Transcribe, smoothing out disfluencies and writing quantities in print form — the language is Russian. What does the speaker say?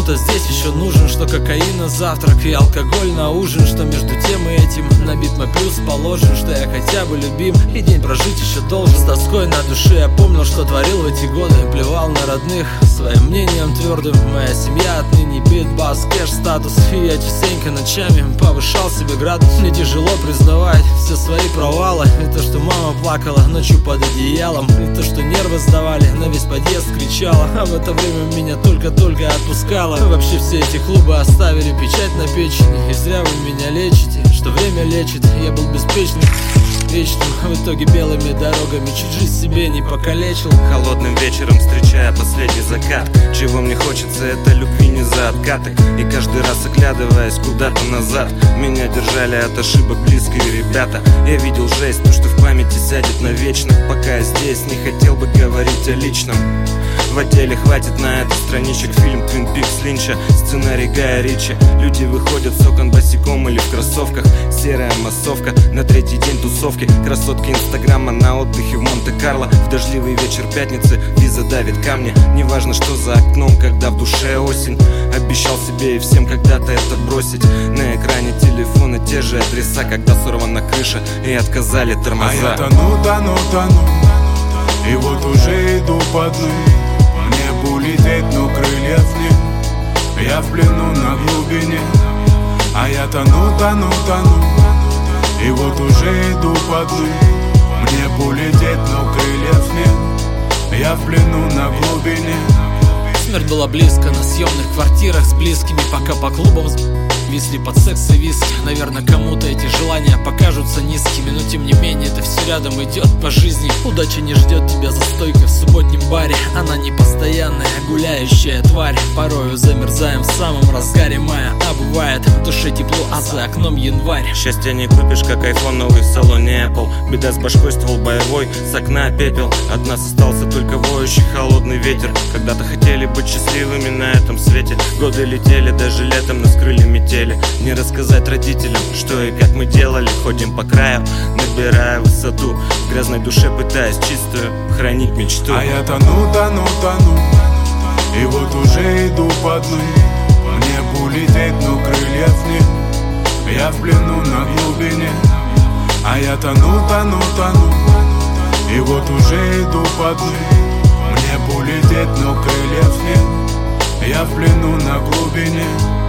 кому-то здесь еще нужен, что кокаин на завтрак и алкоголь на ужин, что между тем и этим набит мой плюс положен, что я хотя бы любим и день прожить еще должен. С тоской на душе я помнил, что творил в эти годы, плевал на родных своим мнением твердым. Моя семья отныне бит, бас, кэш, статус, и я частенько ночами повышал себе градус. Мне тяжело признавать все свои провалы, и то, что мама плакала ночью под одеялом, и то, что нервы сдавали, на весь подъезд кричала, а в это время меня только-только отпускала. Вообще все эти клубы оставили печать на печени, и зря вы меня лечите, что время лечит. Я был беспечным, вечным, в итоге белыми дорогами чуть жизнь себе не покалечил. Холодным вечером встречая последний закат, чего мне хочется, это любви не за откаты. И каждый раз оглядываясь куда-то назад, меня держали от ошибок близкие ребята. Я видел жесть, то что в памяти сядет навечно. Пока я здесь, не хотел бы говорить о личном. В отделе хватит на это страничек. Фильм Твин Пикс Линча, сценарий Гая Ричи. Люди выходят с окон босиком или в кроссовках. Серая массовка, на третий день тусовки. Красотки инстаграма на отдыхе в Монте-Карло. В дождливый вечер пятницы виза давит камни. Неважно, что за окном, когда в душе осень. Обещал себе и всем когда-то это бросить. На экране телефона те же адреса, когда сорвана крыша и отказали тормоза. А я тону, и вот уже иду по дну. Мне бы улететь, но крыльев нет. Я в плену на глубине. А я тону, и вот уже иду по дну. Мне бы улететь, но крыльев нет. Я в плену на глубине. Смерть была близко на съемных квартирах с близкими, пока по клубам висли под секс и виски. Наверное, кому-то эти желания покажутся низкими, но тем не менее это все рядом идет по жизни. Удача не ждет тебя за стойкой в субботнем баре. Она не постоянная, гуляющая тварь. Порою замерзаем в самом разгаре мая, а бывает в душе тепло, а за окном январь. Счастья не купишь, как айфон новый в салоне Apple. Беда с башкой, ствол боевой, с окна пепел. От нас остался только воющий холодный ветер. Когда-то хотели быть счастливыми на этом свете. Годы летели, даже летом нас крыли метели. Не рассказать родителям, что и как мы делали. Ходим по краю, набирая высоту, в грязной душе пытаясь чистую хранить мечту. А я тону, и вот уже иду по дну. Мне бы улететь, но крыльев нет. Я в плену на глубине. А я тону, и вот уже иду по дну. Мне бы улететь, но крыльев нет. Я в плену на глубине.